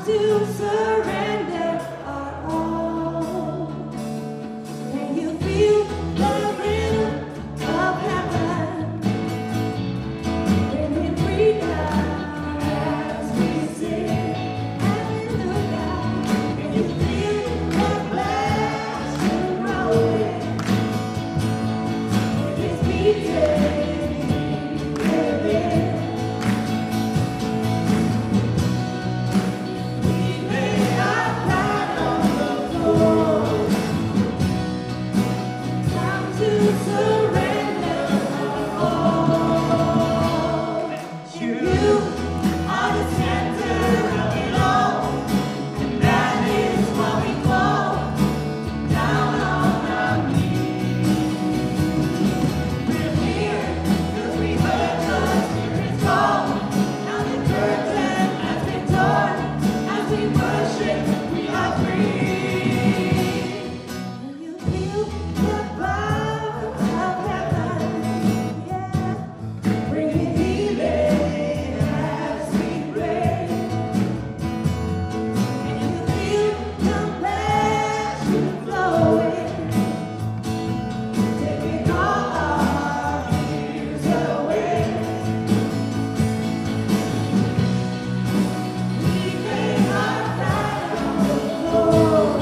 to surrender our all. Can you feel the rhythm of heaven? Bringing freedom as we sing. Hallelujah. Can you feel the passion rolling? It is beating within. We lay our pride on the floor. Time to surrender all. You are the center of it all, and that is why we fall down on our knees. We're here 'cause we heard the Spirit's call. Now the curtain has been torn. As we worship, we are free. Can you feel the power of heaven? Yeah. Bringing healing as we pray. Can you feel the passion flowing? Taking all our fears away. We lay our pride on the floor.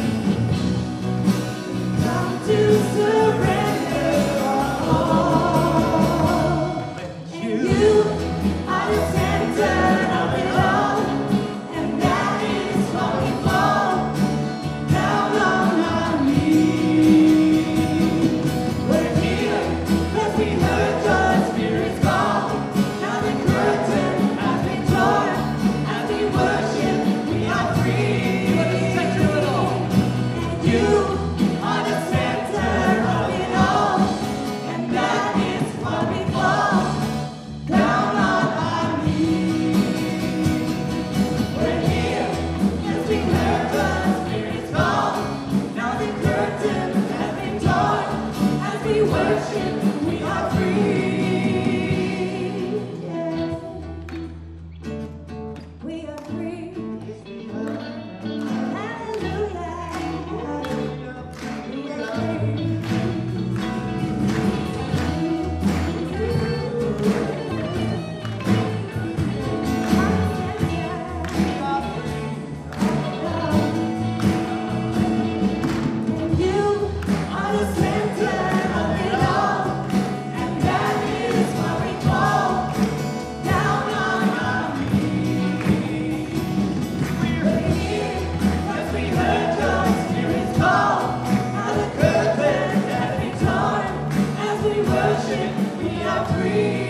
Come to surrender all. You are the center of it all, and that is why we fall down on our knees. We're here 'cause we heard your Spirit's call. Now the curtain has been torn. As we worship, we are free. You are the center of it all. You are the center of it all, and that is why we fall down on our knees. We're here 'cause we heard the Spirit's call. Now the curtain has been torn. As we worship, we are free. Yeah. We are free. Hallelujah. We are free. You are the center of it all, and that is why we fall down on our knees. We're here 'cause we heard your Spirit's call. Now the curtain has been torn. As we worship, we are free.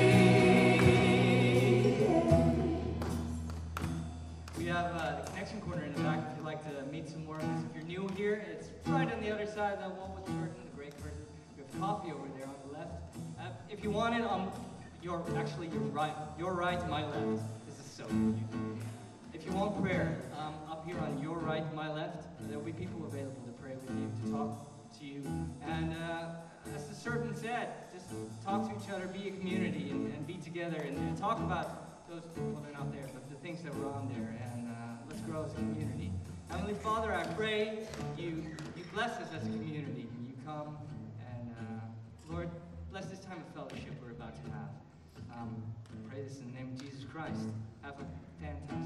We have the connection corner in the back if you'd like to meet some more of us. If you're new here, it's right on the other side of that wall with the curtain, the great curtain. We have coffee over there on the left. If you want it, your right, my left. This is so cute. If you want prayer, up here on your right, my left, there will be people available to pray with you, to talk to you. And as the servant said, just talk to each other, be a community, and be together, and talk about those, well, they're not there, but the things that were on there, and let's grow as a community. Heavenly Father, I pray you bless us as a community. You come and, Lord, bless this time of fellowship we're about to have. I pray this in the name of Jesus Christ. Have a fantastic